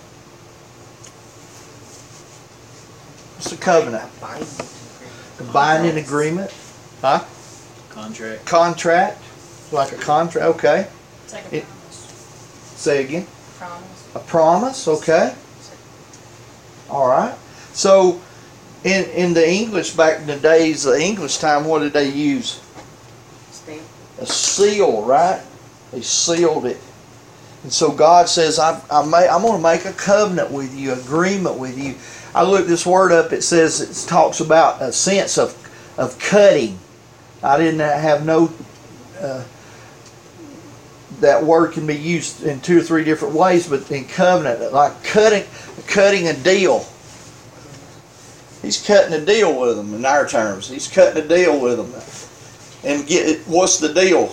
What's a covenant? A binding agreement. Huh? Contract. Contract. Like a contract. Okay. It's like a It- promise. Say again. Promise. A promise. Okay. All right. So, in in the English back in the days, the English time, what did they use? Stand. a seal, right? He sealed it. And so God says, I, I may, I'm going to make a covenant with you, agreement with you. I looked this word up. It says, it talks about a sense of, of cutting. I didn't have no... Uh, that word can be used in two or three different ways, but in covenant, like cutting, cutting a deal. He's cutting a deal with them in our terms. He's cutting a deal with them. And get what's the deal?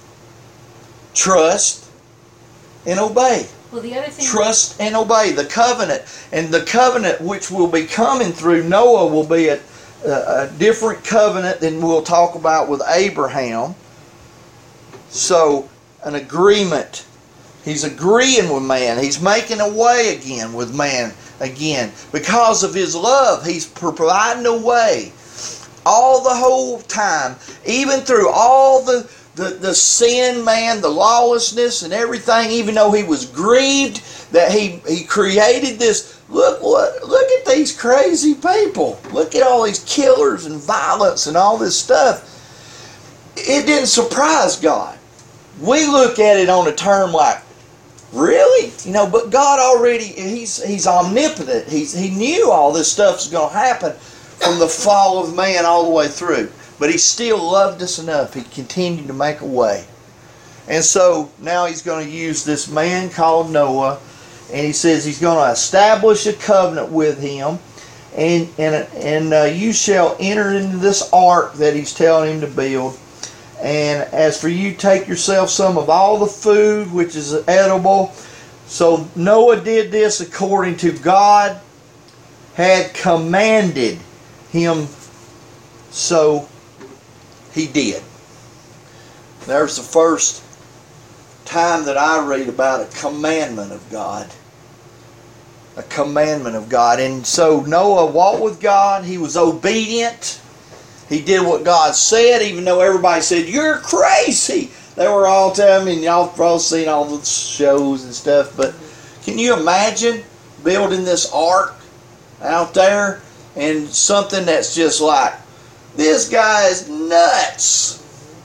Trust and obey. Well, the other thing. Trust and obey the covenant, and the covenant which will be coming through Noah will be a, a, a different covenant than we'll talk about with Abraham. So, an agreement. He's agreeing with man. He's making a way again with man again. Because of his love, he's providing a way all the whole time, even through all the, the, the sin, man, the lawlessness and everything, even though he was grieved that he, he created this. Look what look at these crazy people. Look at all these killers and violence and all this stuff. It didn't surprise God. We look at it on a term like, really? You know, but God already, He's He's omnipotent. He's, he knew all this stuff was going to happen from the fall of man all the way through. But He still loved us enough. He continued to make a way. And so now He's going to use this man called Noah. And He says He's going to establish a covenant with him. And, and, and uh, you shall enter into this ark that He's telling him to build. And as for you, take yourself some of all the food which is edible. So Noah did this according to God had commanded him, so he did. There's the first time that I read about a commandment of God. A commandment of God. And so Noah walked with God. He was obedient. He did what God said, even though everybody said, you're crazy. They were all telling me, and y'all probably seen all the shows and stuff, but can you imagine building this ark out there and something that's just like, this guy is nuts.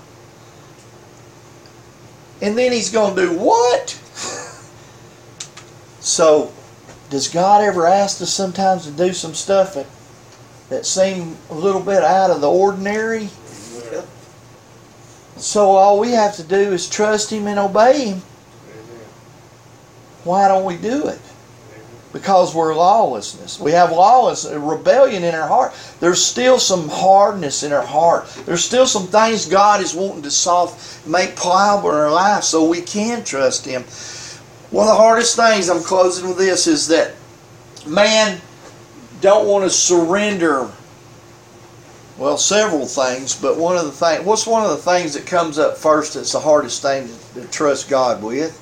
And then he's going to do what? So, does God ever ask us sometimes to do some stuff that that seem a little bit out of the ordinary? Yeah. So all we have to do is trust Him and obey Him. Amen. Why don't we do it? Because we're lawlessness. We have lawless rebellion in our heart. There's still some hardness in our heart. There's still some things God is wanting to soft, make pliable in our life so we can trust Him. One of the hardest things, I'm closing with this, is that man don't want to surrender, well, several things, but one of the things, what's one of the things that comes up first that's the hardest thing to, to trust God with?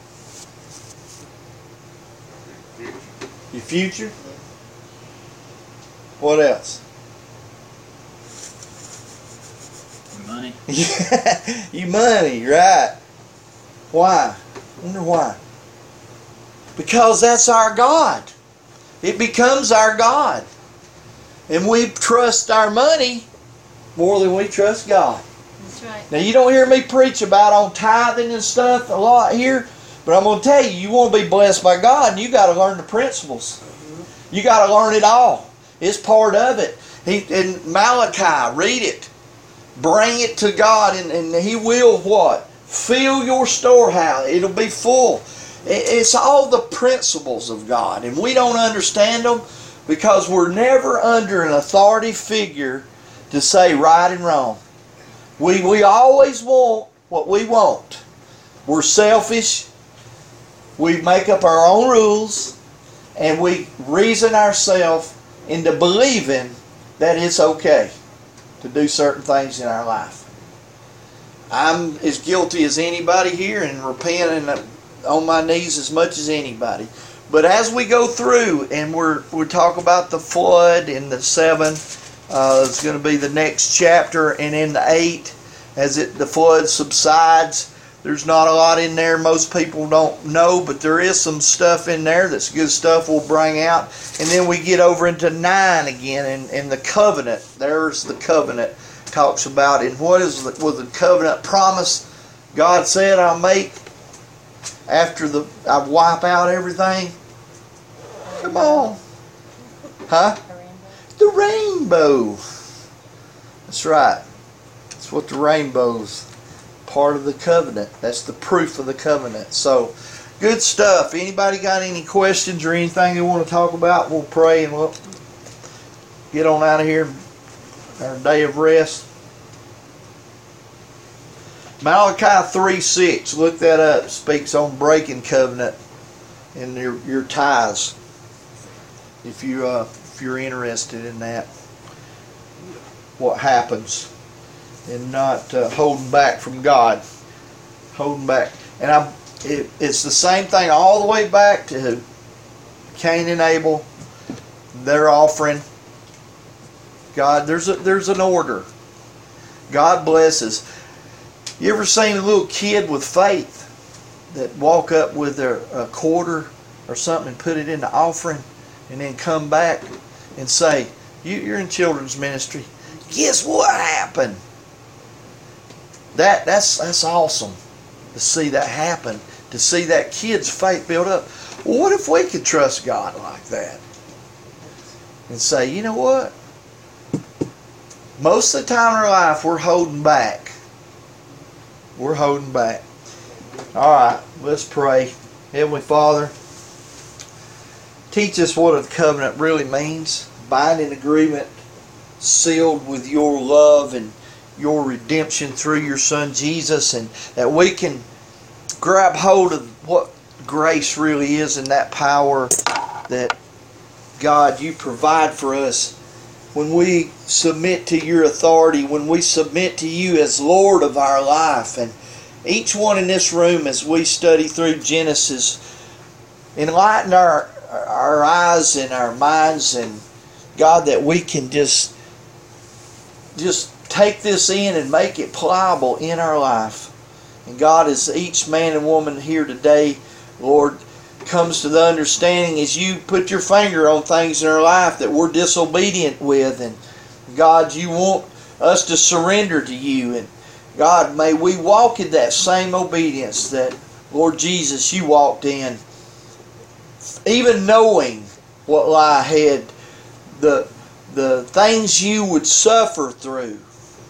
Your future? What else? Money. Your money, right. Why? I wonder why. Because that's our God. It becomes our God. And we trust our money more than we trust God. That's right. Now, you don't hear me preach about on tithing and stuff a lot here, but I'm going to tell you, you want to be blessed by God, and you got to learn the principles. You got to learn it all. It's part of it. He, in Malachi, read it. Bring it to God, and, and He will what? Fill your storehouse. It'll be full. It's all the principles of God, and we don't understand them because we're never under an authority figure to say right and wrong. We, we always want what we want. We're selfish. We make up our own rules, and we reason ourselves into believing that it's okay to do certain things in our life. I'm as guilty as anybody here and repenting on my knees as much as anybody. But as we go through and we're we talk about the flood in the seven, uh, it's going to be the next chapter, and in the eight, as it the flood subsides, there's not a lot in there most people don't know, but there is some stuff in there that's good stuff we'll bring out. And then we get over into nine again, and, and the covenant. There's the covenant talks about, and what is the, was the covenant promise God said I'll make after the I wipe out everything? Come on. Huh? The rainbow. That's right. That's what the rainbow's part of the covenant. That's the proof of the covenant. So, good stuff. Anybody got any questions or anything they want to talk about? We'll pray and we'll get on out of here. Our day of rest. Malachi three six. Look that up. Speaks on breaking covenant and your your ties. If you uh, if you're interested in that, what happens, and not uh, holding back from God, holding back. And I, it, it's the same thing all the way back to Cain and Abel, their offering. God, there's a there's an order. God blesses. You ever seen a little kid with faith that walk up with their a quarter or something and put it in the offering, and then come back and say, you, "You're in children's ministry. Guess what happened?" That that's that's awesome to see that happen. To see that kid's faith build up. Well, what if we could trust God like that and say, you know what? Most of the time in our life, we're holding back. We're holding back. All right, let's pray. Heavenly Father, teach us what a covenant really means. Binding agreement sealed with your love and your redemption through your Son Jesus, and that we can grab hold of what grace really is and that power that, God, you provide for us when we submit to your authority, when we submit to you as Lord of our life. And each one in this room, as we study through Genesis, enlighten our, our eyes and our minds, and God, that we can just, just take this in and make it pliable in our life. And God, as each man and woman here today, Lord, comes to the understanding as you put your finger on things in our life that we're disobedient with, and God, you want us to surrender to you, and God, may we walk in that same obedience that, Lord Jesus, you walked in, even knowing what lie ahead, the, the things you would suffer through.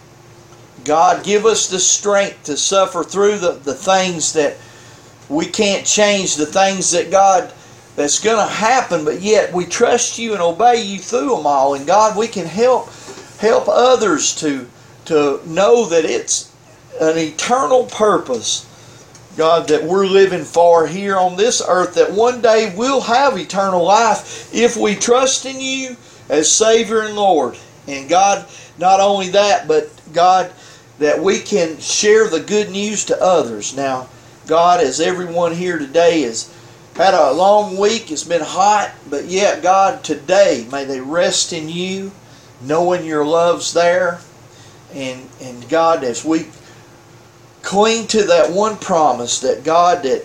God, give us the strength to suffer through the, the things that we can't change, the things that, God, that's going to happen, but yet we trust you and obey you through them all. And God, we can help help others to, to know that it's an eternal purpose, God, that we're living for here on this earth, that one day we'll have eternal life if we trust in you as Savior and Lord. And God, not only that, but God, that we can share the good news to others. Now, God, as everyone here today has had a long week, it's been hot, but yet, God, today, may they rest in you, knowing your love's there. And, and God, as we cling to that one promise that, God, that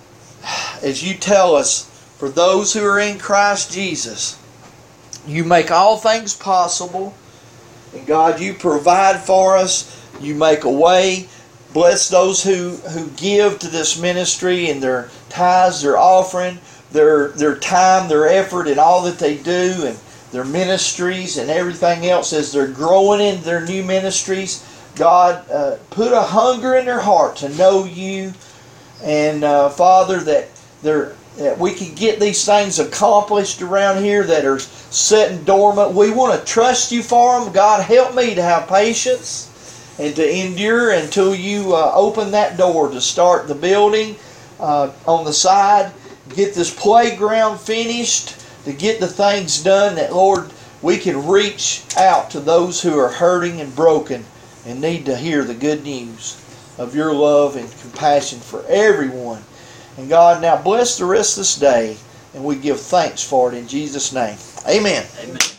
as you tell us, for those who are in Christ Jesus, you make all things possible. And God, you provide for us. You make a way. Bless those who, who give to this ministry and their tithes, their offering, their their time, their effort, and all that they do, and their ministries and everything else as they're growing in their new ministries. God, uh, put a hunger in their heart to know you, and uh, Father, that they're that we can get these things accomplished around here that are sitting dormant. We want to trust you for them. God, help me to have patience and to endure until you uh, open that door to start the building uh, on the side, get this playground finished, to get the things done that, Lord, we can reach out to those who are hurting and broken and need to hear the good news of your love and compassion for everyone. And God, now bless the rest of this day, and we give thanks for it in Jesus' name. Amen. Amen.